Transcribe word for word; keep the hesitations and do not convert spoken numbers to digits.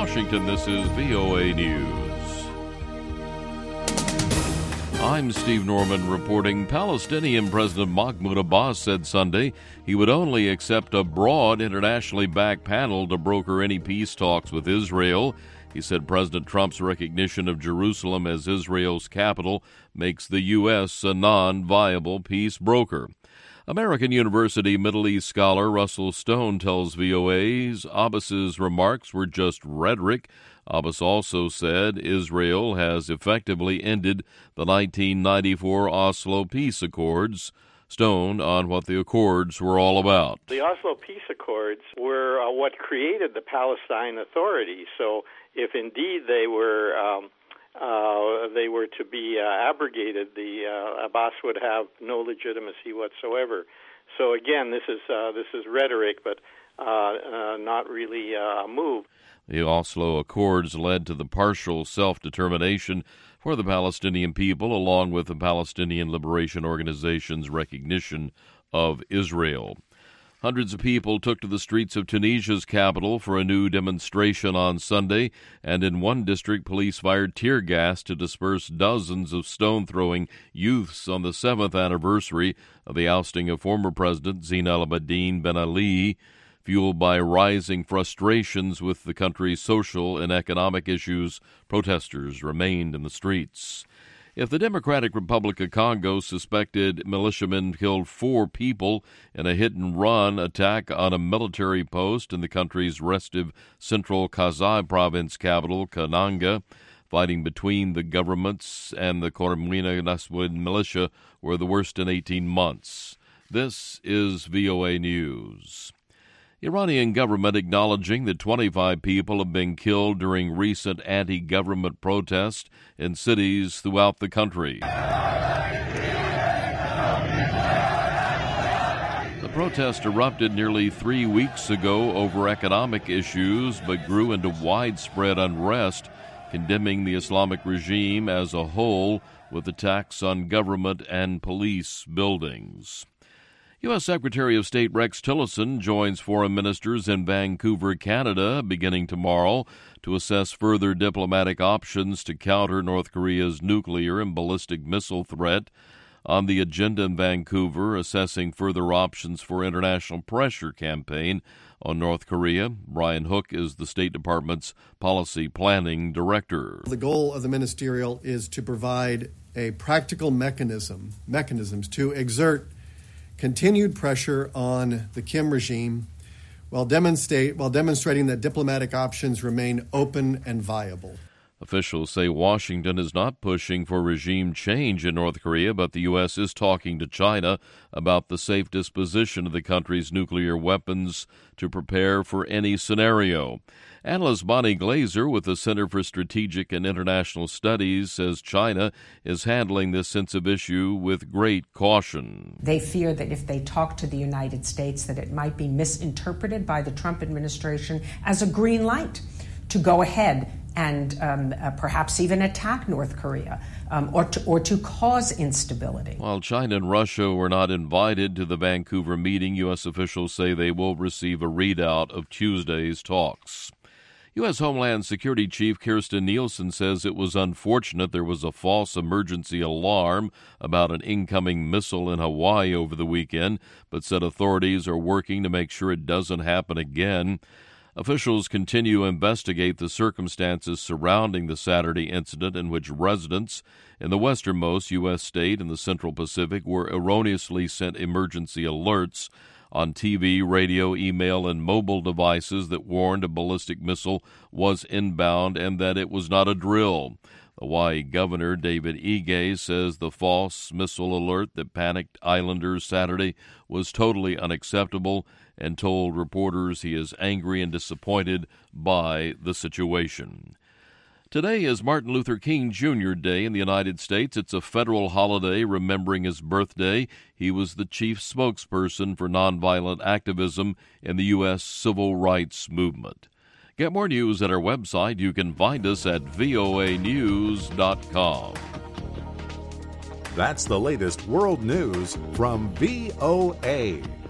Washington, this is V O A News. I'm Steve Norman reporting. Palestinian President Mahmoud Abbas said Sunday he would only accept a broad, internationally backed panel to broker any peace talks with Israel. He said President Trump's recognition of Jerusalem as Israel's capital makes the U S a non-viable peace broker. American University Middle East scholar Russell Stone tells V O A's Abbas's remarks were just rhetoric. Abbas also said Israel has effectively ended the nineteen ninety-four Oslo Peace Accords. Stone on what the accords were all about. The Oslo Peace Accords were uh, what created the Palestine Authority. So if indeed they were um, uh, they were to be uh, abrogated, the uh, Abbas would have no legitimacy whatsoever. So again, this is uh, this is rhetoric, but uh, uh, not really uh, a move. The Oslo Accords led to the partial self-determination for the Palestinian people, along with the Palestinian Liberation Organization's recognition of Israel. Hundreds of people took to the streets of Tunisia's capital for a new demonstration on Sunday, and in one district, police fired tear gas to disperse dozens of stone-throwing youths on the seventh anniversary of the ousting of former President Zine El Abidine Ben Ali. Fueled by rising frustrations with the country's social and economic issues, protesters remained in the streets. If the Democratic Republic of Congo suspected militiamen killed four people in a hit-and-run attack on a military post in the country's restive central Kasai province capital, Kananga, fighting between the governments and the Koromwina Naswid militia were the worst in eighteen months. This is V O A News. Iranian government acknowledging that twenty-five people have been killed during recent anti-government protests in cities throughout the country. The protest erupted nearly three weeks ago over economic issues, but grew into widespread unrest, condemning the Islamic regime as a whole with attacks on government and police buildings. U S. Secretary of State Rex Tillerson joins foreign ministers in Vancouver, Canada, beginning tomorrow to assess further diplomatic options to counter North Korea's nuclear and ballistic missile threat. On the agenda in Vancouver, assessing further options for international pressure campaign on North Korea. Brian Hook is the State Department's policy planning director. The goal of the ministerial is to provide a practical mechanism, mechanisms to exert continued pressure on the Kim regime while demonstrate while demonstrating that diplomatic options remain open and viable. Officials say Washington is not pushing for regime change in North Korea, but the U S is talking to China about the safe disposition of the country's nuclear weapons to prepare for any scenario. Analyst Bonnie Glazer with the Center for Strategic and International Studies says China is handling this sensitive issue with great caution. They fear that if they talk to the United States, that it might be misinterpreted by the Trump administration as a green light to go ahead and um, uh, perhaps even attack North Korea um, or, to, or to cause instability. While China and Russia were not invited to the Vancouver meeting, U S officials say they will receive a readout of Tuesday's talks. U S. Homeland Security Chief Kirstjen Nielsen says it was unfortunate there was a false emergency alarm about an incoming missile in Hawaii over the weekend, but said authorities are working to make sure it doesn't happen again. Officials continue to investigate the circumstances surrounding the Saturday incident in which residents in the westernmost U S state in the Central Pacific were erroneously sent emergency alerts on T V, radio, email, and mobile devices that warned a ballistic missile was inbound and that it was not a drill. The Hawaii Governor David Ige says the false missile alert that panicked islanders Saturday was totally unacceptable and told reporters he is angry and disappointed by the situation. Today is Martin Luther King Junior Day in the United States. It's a federal holiday remembering his birthday. He was the chief spokesperson for nonviolent activism in the U S civil rights movement. Get more news at our website. You can find us at V O A news dot com. That's the latest world news from V O A.